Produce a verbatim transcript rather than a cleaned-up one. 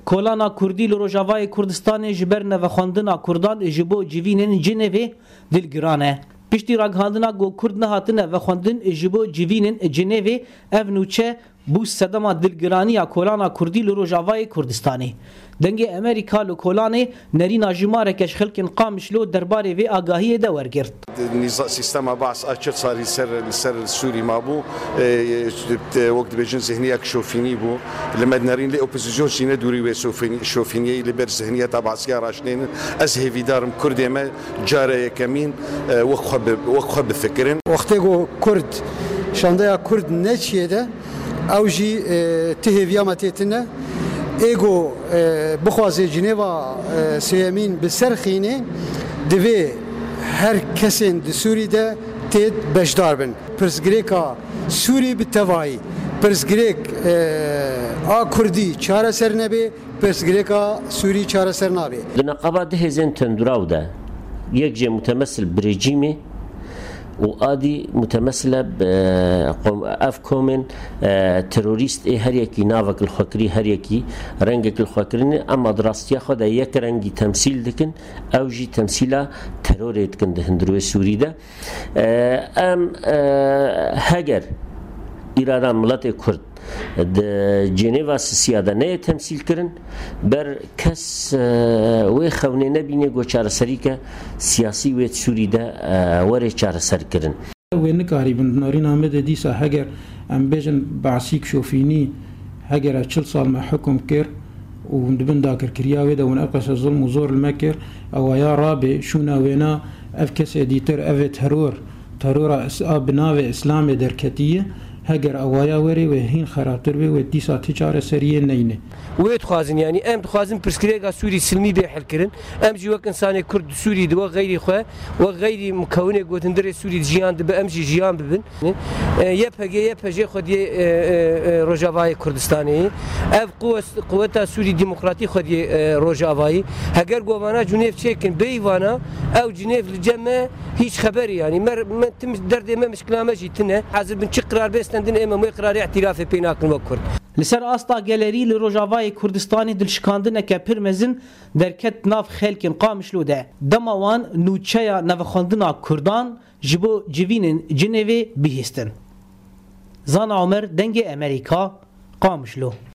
Kolana Kurdî li Rojavayê Kurdistanê ji ber navxwandina Kurdan ji bo civînên Cinevê dilgiran e. Piştî ragihandina got Kurd nehatin navxwandin ji bo civînên Cinevê, ev nûçe bû sedema dilgiraniya kolana Kurdî li Rojavayê Kurdistanê. Dengê Amerîka li kolanê nerîna jimarekeş xelkên Qamişlo derbarê vê agahiyê de wergirt. Sîstema Baş açık sarî ser li ser Sûrî mabû wek dibêjin zihniyek şofînî bû li me nerîn lê opozîsyon jî nedûrî wê şofîniyê li ber zihniyeta Baskiya raştênin ez hêvîdarim Kurdê me care yekemîn wek xwe bifikirin. Wextê ku Kurd şandeya Kurd neçiye de ew jî ti hêviya me têtine êgo bixwaze Cineva sêyemîn bi ser xînê divê her kesên di Sûrî de tê beşdar bin. Pirsgirêka Sûrî bi tevahî, pirsgirêk a Kurdî çareser nebe, pirsgirêka Sûrî çareser nabe. Di neqaba dihêzên tenduraw de yek jê mutemesil bi rejîmê و آدی متمثله اف کومن تروریست ای هر یکی ناوک الخوکری هر یکی رنگک الخوکرین اما دراستی خود یک رنگی تمثیل دکن او جی تمثیلا ترور دکن ده هندروی سوری ده ام هگر ایران ملت کرد د جنیوا سیاده نه تمثیل کردن بر کس و خونه نبینه گو چاره سری که سیاسی و سوری ده وره چاره سر کردن و نکاری بند نارین آمد دیسا هگر ام بیجن بعثیک شوفینی هگر چل سال ما حکم کر و دبن داکر کریاوی ده ون اقصى ظلم و زور المکر او یا رابع شونا وینا اف کس ادیتر اف ترور ترور بناو اسلام درکتیه هەگەر ئەوایە وەرێ وێ هین خراپتر بێ وێ دیسا تیجارە سەریە نەینێ وێ دخوازن ینی ئەم دخوازن پرسکرێکا سووری سلمی بێحلکردن ئەم جی وەک ئینسانێک کورد سووری دووە غەیری خوێ وەک غەیری مکەونێک گوتندرێ سووری ژیان دبە ئەم جی ژیان ببن یە پەگێ یە پەژێ خودی ڕۆژاوای کوردستانی ئەv قووەتە سووری دیموکراتی خودی ڕۆژاوایی هەگەر گۆڤانە جونێف چێکن بەیوانە ئەو جنێف li ceme hiç xeberi yani mer derdê mişkilamejî tune hazır bin çi qirar bêstendin ême wê qirarê ihtirafê pê nakin wek Kurd. Li ser asta gelerî li Rojavayê Kurdistanê dilşikandineke pir mezin derket nav xelkên Qamişlo de. Dema wan nûçeya navxwandina Kurdan ji bo civînên Cinevê bihîstin. Zana Omer dengê Amerîka Qamişlo.